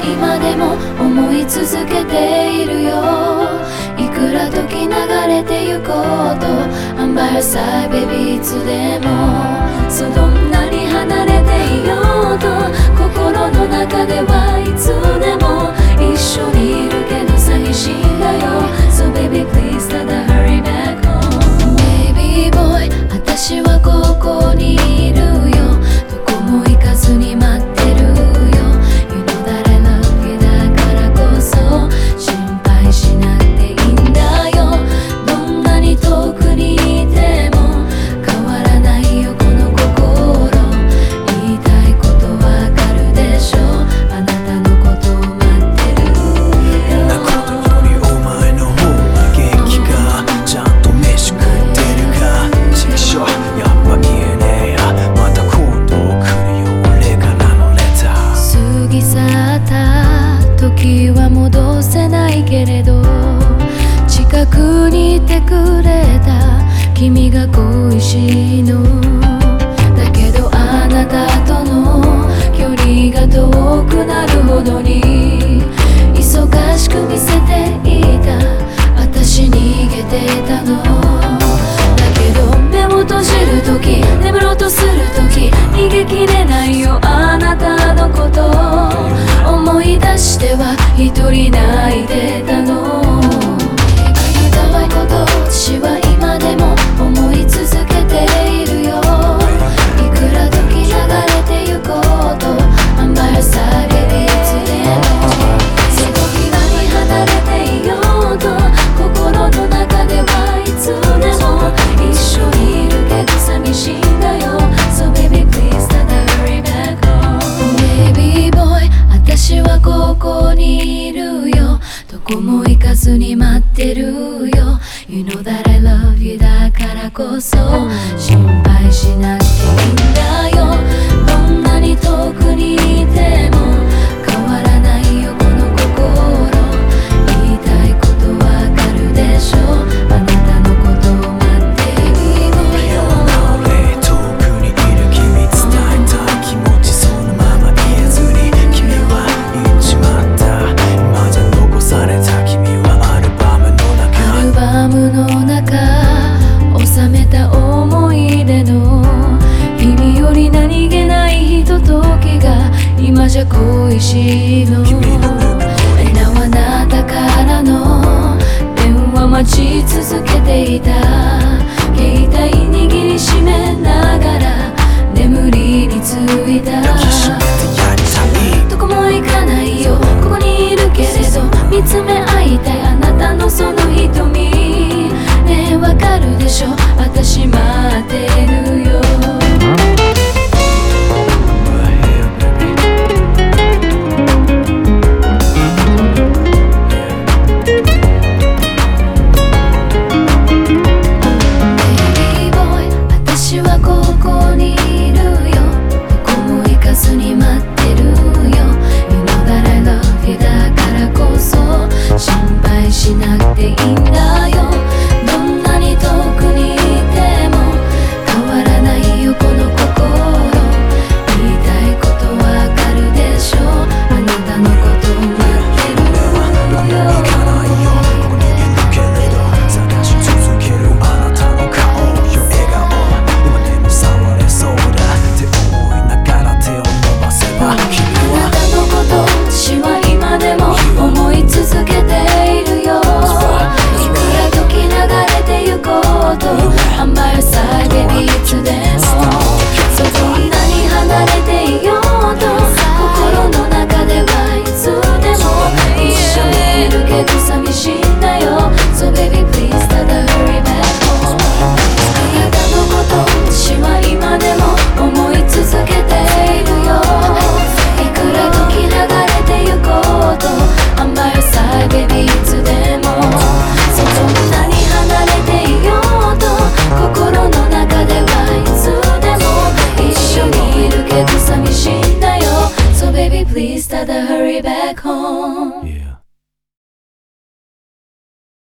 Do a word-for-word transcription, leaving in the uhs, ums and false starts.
今でも思い続けているよ。いくら時流れてゆこうと I'm by your side baby いつでも。そうどんなに離れていようと心の中ではいつでも一緒にいるけど寂しいんだよ。 So baby please ただ hurry back home Baby boy 私はここにいるよ。どこも行かずに待ってるよ。 You know that I love you だからこそ心配しなくていいんだよ。どんなに遠くにいても変わらないよこの心。言いたいことわかるでしょ。あなたのことを待ってるよ。 なことよりお前の方が元気か。ちゃんと飯食ってるか。ちくしょやっぱ言えねえや。また今度来るよ俺からのレター。 過ぎ去った時は戻せないけれど近くにいてくれた君が恋しいの。だけどあなたとの距離が遠くなるほどに忙しく見せていた私逃げてたの。だけど目を閉じる時眠ろうとする時逃げきれないよあなたのこと思い出しては一人泣いてたの。言いたいこと私は今でも思い続けているよ。いくら時流れてゆこうと I'm by your side baby いつでも。手のひらに離れていようと心の中ではいつでも一緒にいるけど寂しいんだよ。 So baby please ただ hurry back home Baby boy 私はここにいるよ。どこも行かずに待ってるよ。 You know that I love you だからこそ心配しなくていいんだよ。どんなに遠くにいても変わらないよこの心。言いたいことわかるでしょ。あなたのことを待っているよ。 俺遠くにいる君伝えたい気持ちそのまま言えずに君は言っちまった。今じゃ残された君はアルバムの中。 アルバムの中収めた思い出の日々より何気ないひとときが今じゃ恋しいの。なおあなたからの電話待ち続けていた。携帯握りしめながら眠りについた。どこも行かないよここにいるけれど見つめ合いたいあなたのその瞳。ねえわかるでしょ私待ってるよ。Baby boy 私はここにいるよ。どこも行かずに待ってるよ。 You know that I love you だからこそ心配しなくていいんだよ。どんなに遠くにいても変わらないよこの心。言いたいことわかるでしょ。あなたのことを待ってるよ。 行かないよここにいるけれど探し続けるあなたの顔よ笑顔。今でも触れそうだって思いながら手を伸ばせば君はあなたのこと私は今でも思い続けているよ。いくら時流れてゆこうと I'm by your side baby いつでも。そうどんなに離れていようと心の中ではいつでも一緒にいるけど寂